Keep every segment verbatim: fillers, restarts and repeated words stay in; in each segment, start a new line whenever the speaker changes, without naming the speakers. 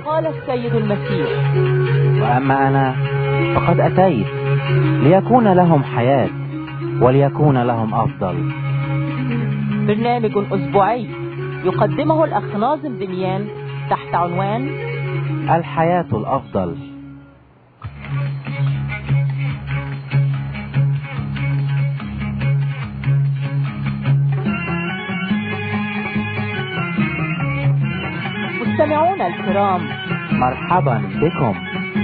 قال السيد المسيح:
وأما أنا فقد أتيت ليكون لهم حياة وليكون لهم أفضل.
برنامج أسبوعي يقدمه الأخ ناظم دميان تحت عنوان
الحياة الأفضل.
مستمعونا الكرام،
مرحبا بكم.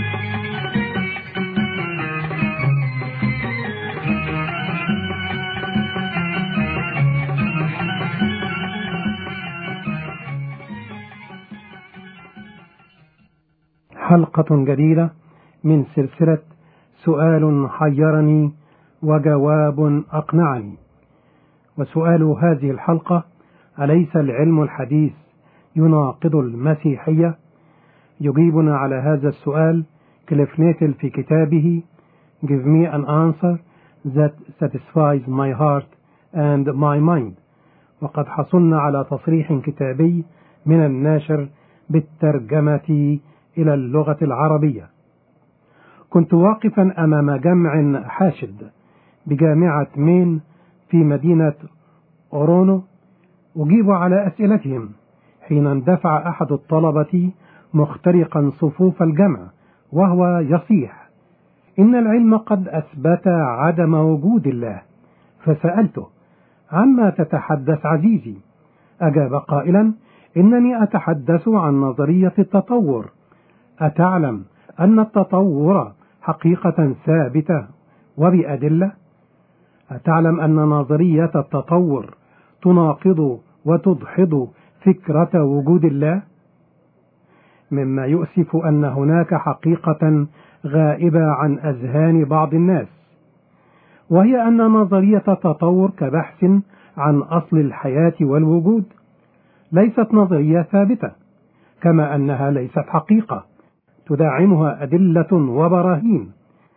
حلقة جديدة من سلسلة سؤال حيرني وجواب أقنعني. وسؤال هذه الحلقة: أليس العلم الحديث يناقض المسيحية؟ يجيبنا على هذا السؤال كليف نيتل في كتابه Give me an answer that satisfies my heart and my mind. وقد حصلنا على تصريح كتابي من الناشر بالترجمة إلى اللغة العربية. كنت واقفا أمام جمع حاشد بجامعة مين في مدينة أورونو أجيب على أسئلتهم، حين اندفع أحد الطلبة مخترقا صفوف الجمع وهو يصيح: إن العلم قد أثبت عدم وجود الله. فسألته: عما تتحدث عزيزي؟ أجاب قائلا: إنني أتحدث عن نظرية التطور. أتعلم أن التطور حقيقة ثابتة وبأدلة؟ أتعلم أن نظرية التطور تناقض وتدحض فكرة وجود الله؟ مما يؤسف أن هناك حقيقة غائبة عن أذهان بعض الناس، وهي أن نظرية التطور كبحث عن أصل الحياة والوجود ليست نظرية ثابتة، كما أنها ليست حقيقة تدعمها أدلة وبراهين.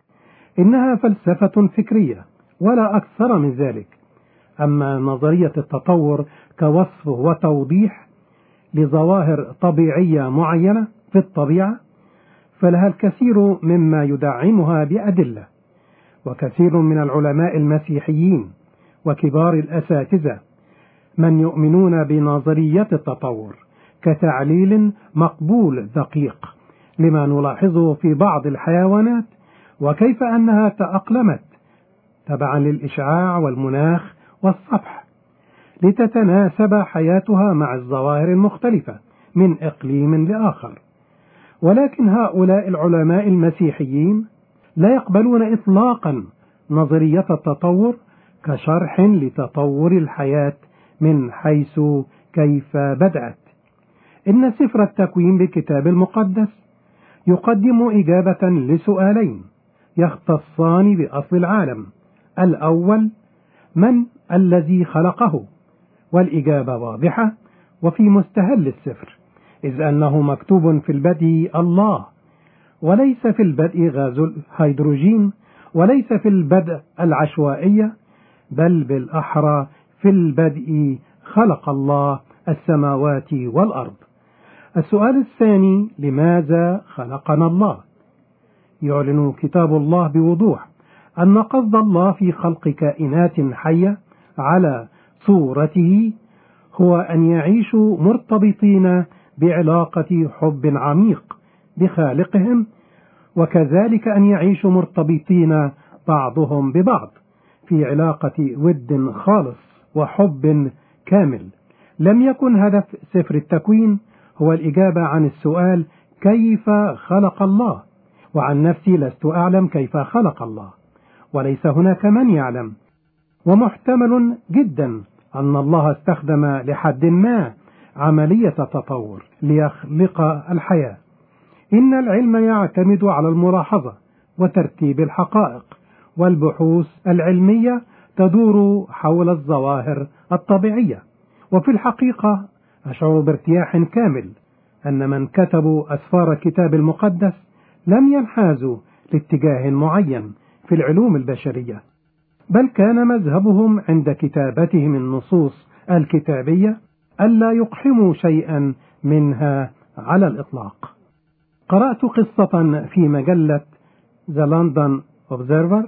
إنها فلسفة فكرية ولا أكثر من ذلك. أما نظرية التطور كوصف وتوضيح لظواهر طبيعية معينة في الطبيعة فلها الكثير مما يدعمها بأدلة. وكثير من العلماء المسيحيين وكبار الأساتذة من يؤمنون بنظرية التطور كتعليل مقبول دقيق لما نلاحظه في بعض الحيوانات، وكيف أنها تأقلمت تبعا للإشعاع والمناخ والصفح لتتناسب حياتها مع الظواهر المختلفة من إقليم لآخر. ولكن هؤلاء العلماء المسيحيين لا يقبلون إطلاقا نظرية التطور كشرح لتطور الحياة من حيث كيف بدأت. إن سفر التكوين بالكتاب المقدس يقدم إجابة لسؤالين يختصان بأصل العالم. الأول: من الذي خلقه؟ والإجابة واضحة وفي مستهل السفر، إذ أنه مكتوب في البدء الله، وليس في البدء غاز الهيدروجين، وليس في البدء العشوائية، بل بالأحرى في البدء خلق الله السماوات والأرض. السؤال الثاني: لماذا خلقنا الله؟ يعلن كتاب الله بوضوح أن قصد الله في خلق كائنات حية على صورته هو أن يعيشوا مرتبطين بعلاقة حب عميق بخالقهم، وكذلك أن يعيشوا مرتبطين بعضهم ببعض في علاقة ود خالص وحب كامل. لم يكن هدف سفر التكوين هو الإجابة عن السؤال كيف خلق الله، وعن نفسي لست أعلم كيف خلق الله، وليس هناك من يعلم. ومحتمل جدا أن الله استخدم لحد ما عملية تطور ليخلق الحياة. إن العلم يعتمد على الملاحظة وترتيب الحقائق، والبحوث العلمية تدور حول الظواهر الطبيعية. وفي الحقيقة أشعر بارتياح كامل أن من كتبوا أسفار الكتاب المقدس لم ينحازوا لاتجاه معين في العلوم البشرية، بل كان مذهبهم عند كتابتهم النصوص الكتابية ألا يقحموا شيئا منها على الإطلاق. قرأت قصة في مجلة The London Observer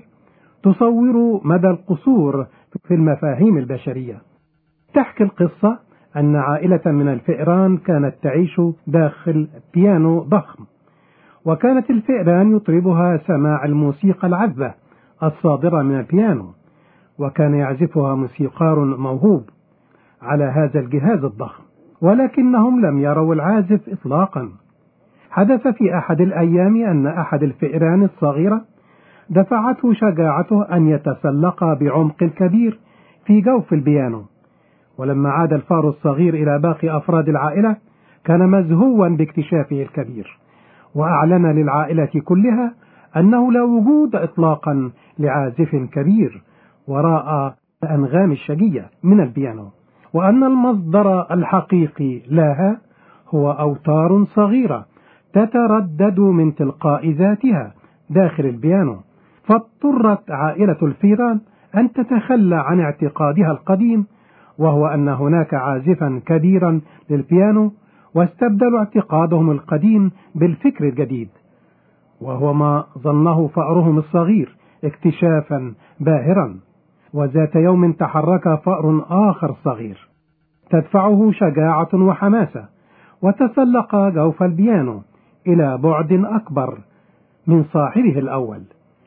تصور مدى القصور في المفاهيم البشرية. تحكي القصة أن عائلة من الفئران كانت تعيش داخل بيانو ضخم، وكانت الفئران يطربها سماع الموسيقى العذبة الصادرة من البيانو، وكان يعزفها موسيقار موهوب على هذا الجهاز الضخم، ولكنهم لم يروا العازف إطلاقا. حدث في أحد الأيام أن أحد الفئران الصغيرة دفعته شجاعته أن يتسلق بعمق كبير في جوف البيانو، ولما عاد الفار الصغير إلى باقي أفراد العائلة كان مزهوا باكتشافه الكبير، وأعلن للعائلة كلها أنه لا وجود إطلاقا لعازف كبير وراء الأنغام الشجية من البيانو، وأن المصدر الحقيقي لها هو أوتار صغيرة تتردد من تلقاء ذاتها داخل البيانو. فاضطرت عائلة الفيران أن تتخلى عن اعتقادها القديم، وهو أن هناك عازفا كبيرا للبيانو، واستبدلوا اعتقادهم القديم بالفكر الجديد، وهو ما ظنه فأرهم الصغير اكتشافا باهرا. وذات يوم تحرك فأر آخر صغير تدفعه شجاعة وحماسة، وتسلق جوف البيانو إلى بعد أكبر من صاحبه الأول،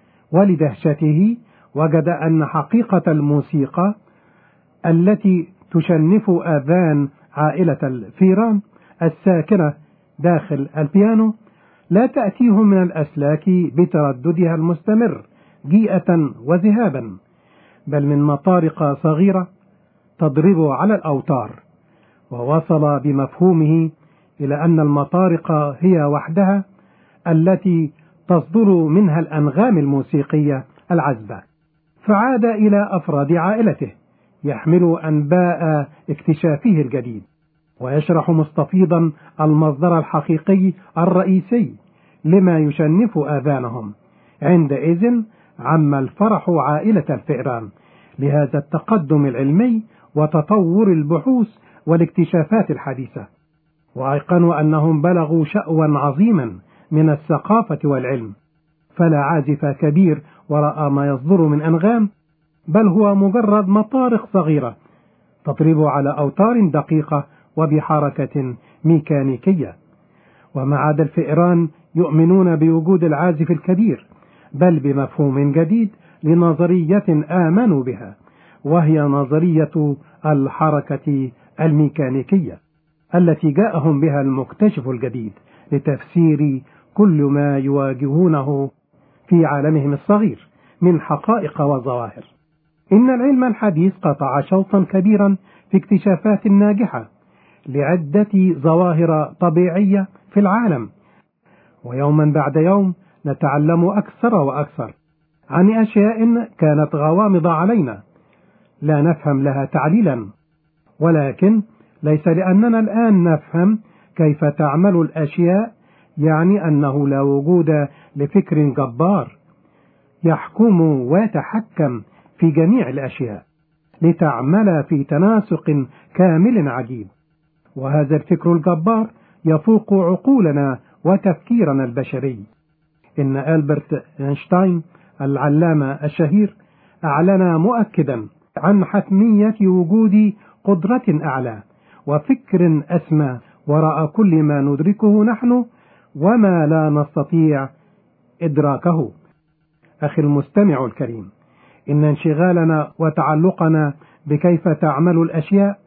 ولدهشته وجد أن حقيقة الموسيقى التي تشنف آذان عائلة الفيران الساكنة داخل البيانو لا تأتيهم من الأسلاك بترددها المستمر جيئة وذهابا، بل من مطارق صغيرة تضرب على الأوتار. ووصل بمفهومه إلى أن المطارق هي وحدها التي تصدر منها الأنغام الموسيقية العذبة. فعاد إلى أفراد عائلته يحمل أنباء اكتشافه الجديد، ويشرح مستفيضا المصدر الحقيقي الرئيسي لما يشنف آذانهم. عندئذ عم الفرح عائلة الفئران لهذا التقدم العلمي وتطور البحوث والاكتشافات الحديثة، وأيقنوا أنهم بلغوا شأوا عظيما من الثقافة والعلم. فلا عازف كبير وراء ما يصدر من أنغام، بل هو مجرد مطارق صغيرة تضرب على أوتار دقيقة وبحركة ميكانيكية. وما عاد الفئران يؤمنون بوجود العازف الكبير، بل بمفهوم جديد لنظرية آمنوا بها، وهي نظرية الحركة الميكانيكية التي جاءهم بها المكتشف الجديد لتفسير كل ما يواجهونه في عالمهم الصغير من حقائق وظواهر. إن العلم الحديث قطع شوطا كبيرا في اكتشافات ناجحة لعدة ظواهر طبيعية في العالم، ويوما بعد يوم نتعلم أكثر وأكثر عن أشياء كانت غوامض علينا لا نفهم لها تعليلا، ولكن ليس لأننا الآن نفهم كيف تعمل الأشياء يعني أنه لا وجود لفكر جبار يحكم ويتحكم في جميع الأشياء لتعمل في تناسق كامل عجيب. وهذا الفكر الجبار يفوق عقولنا وتفكيرنا البشري. إن ألبرت أينشتاين العلامة الشهير أعلن مؤكدا عن حتمية وجود قدرة أعلى وفكر أسمى وراء كل ما ندركه نحن وما لا نستطيع إدراكه. أخي المستمع الكريم، إن انشغالنا وتعلقنا بكيف تعمل الأشياء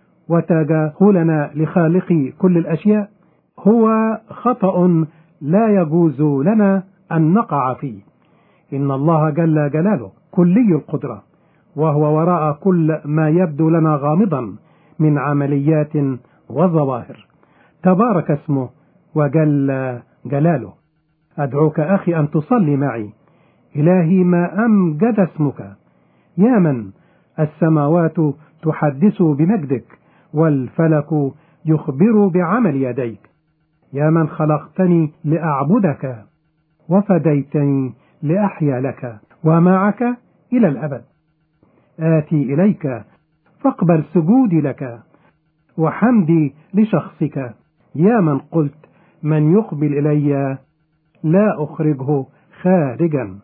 وتجاهلنا لخالق كل الأشياء هو خطأ لا يجوز لنا أن نقع فيه. إن الله جل جلاله كلي القدرة، وهو وراء كل ما يبدو لنا غامضا من عمليات وظواهر. تبارك اسمه وجل جلاله. أدعوك أخي أن تصلي معي: إلهي ما أمجد اسمك، يا من السماوات تحدث بمجدك والفلك يخبر بعمل يديك، يا من خلقتني لأعبدك وفديتني لأحيا لك ومعك إلى الأبد. آتي إليك فاقبل سجودي لك وحمدي لشخصك، يا من قلت من يقبل إلي لا أخرجه خارجا.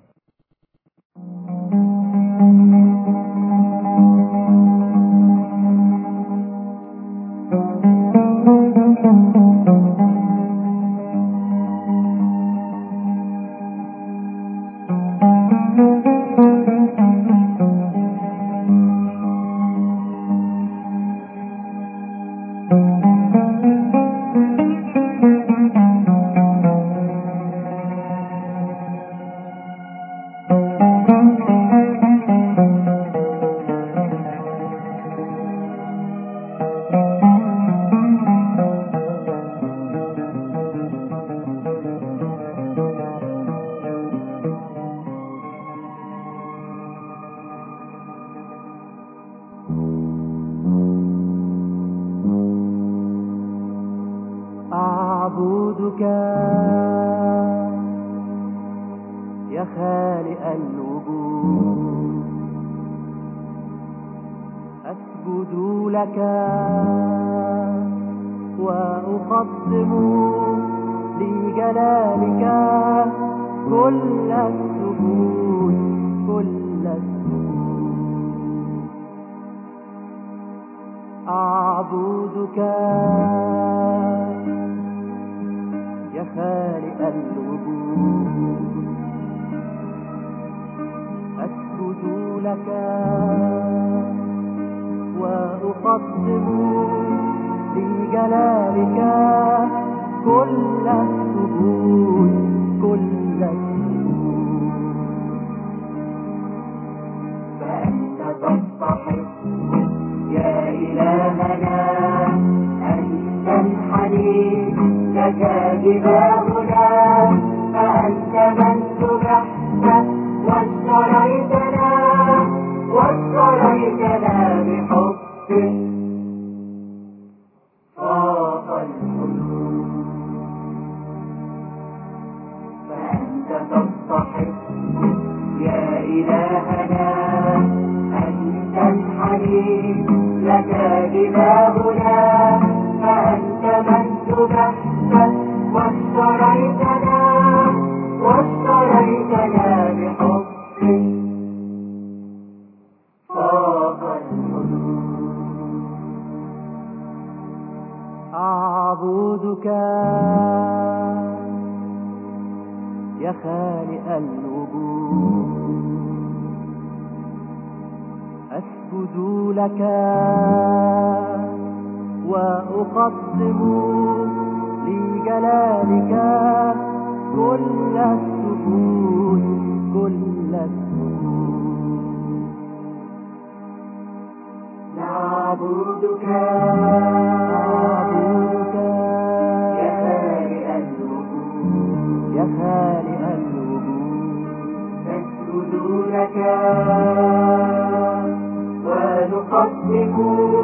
أعبدك يا خالق الوجود، أسجد لك وأقدم لجلالك كل السجود كل السجود. أعبدك يا خالق الوجود، أسجد لك وأقدم لجلالك كل السجود كل السجود. فأنت تستحق يا إلهنا، أنت الحليم لك جباهنا، فأنت من ذبحت واشتريتنا واشتريتنا بحبك فوق الحدود. فأنت تستحق يا إلهنا، أنت الحليم لك جباهنا، فأنت من ذبحت واشتريتنا واشتريتنا بحبك فوق الحدود. أعبدك يا خالق الوجود، أسجد لك وأقدم لجلالك كل السجود كل السجود. نعبدك نعبدك يا خالق الوجود يا خالق الوجود، نسجد لك ونقدم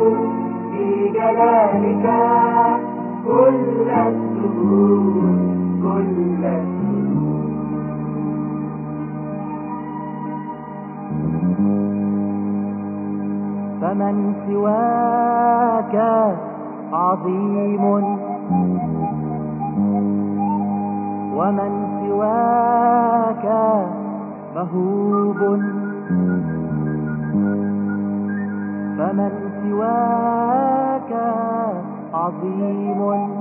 لجلالك كل السجود كل السجود. فمن سواك عظيم ومن سواك مهوب، فمن سواك عظيم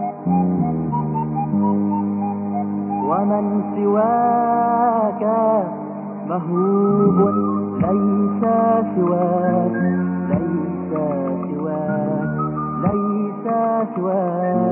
ومن سواك مهوب، ليس سواك ليس سواك ليس سواك